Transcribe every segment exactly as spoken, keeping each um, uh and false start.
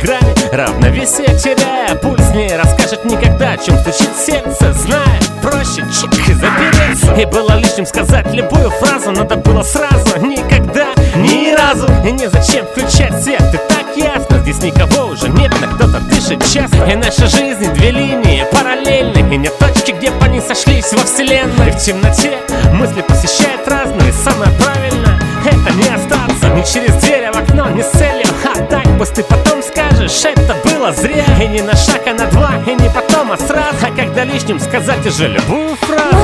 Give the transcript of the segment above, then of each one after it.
грани, равновесие теряя. Пульс не расскажет никогда, о чем стучит сердце, зная, проще чик и запереться. И было лишним сказать любую фразу, надо было сразу, никогда, ни разу. И незачем включать свет, и так ясно, здесь никого уже нет, но кто-то дышит часто. И наша жизнь две линии параллельны, и нет точки, где бы они сошлись во вселенной. И в темноте мысли посещают разные, самое правильное — это не остаться ни через дверь, а в окно, не с целью, а так пусть ты потом скажешь, это было зря. И не на шаг, а на два, и не потом, а сразу. А когда лишним сказать уже любую фразу.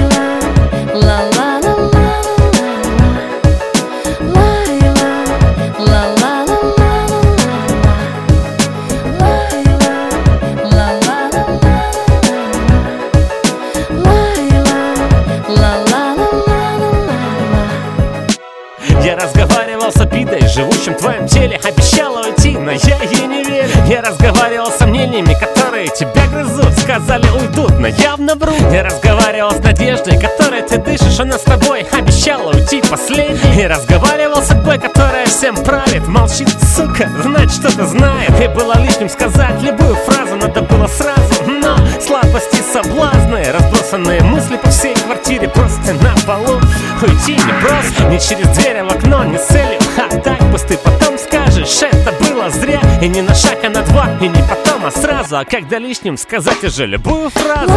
Я разговаривал с обидой, живущим в твоем теле. Обещала уйти, но я ей не верю. Я разговаривал с сомнениями, которые тебя грызут. Сказали уйдут, но явно врут. Я разговаривал с надеждой, которой ты дышишь. Она с тобой обещала уйти последней. И разговаривал с судьбой, которая всем правит. Молчит, сука, знать что-то знает. И было лишним сказать любую фразу, надо было сразу. Но слабости, соблазны, разбросанные мысли по всей квартире, просто на полу. Уйти не просто, не через дверь, а в окно, не с целью, а так пусть ты потом скажешь, это было зря. И не на шаг, а на два, и не потом, а сразу. А когда лишним сказать уже любую фразу.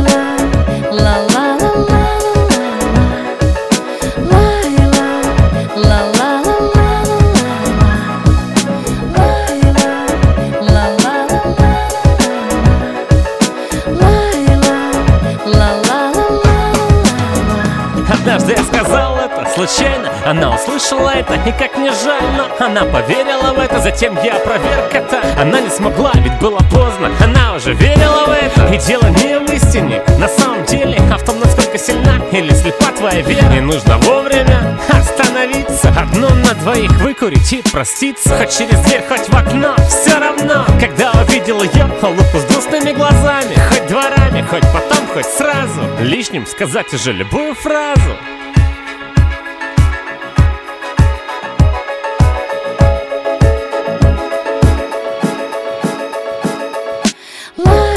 Однажды я сказал это случайно, она услышала это, и как мне жаль, но она поверила в это. Затем я опроверг это, она не смогла, ведь было поздно, она уже верила в это. И дело не в истине, на самом деле, а в том, насколько сильна или слепа твоя вера. И нужно вовремя остановиться, одну на двоих выкурить и проститься. Хоть через дверь, хоть в окно, все равно. Когда увидел ее, улыбку с грустными глазами, хоть дворами, хоть потом, хоть сразу. Лишним сказать уже любую фразу. Love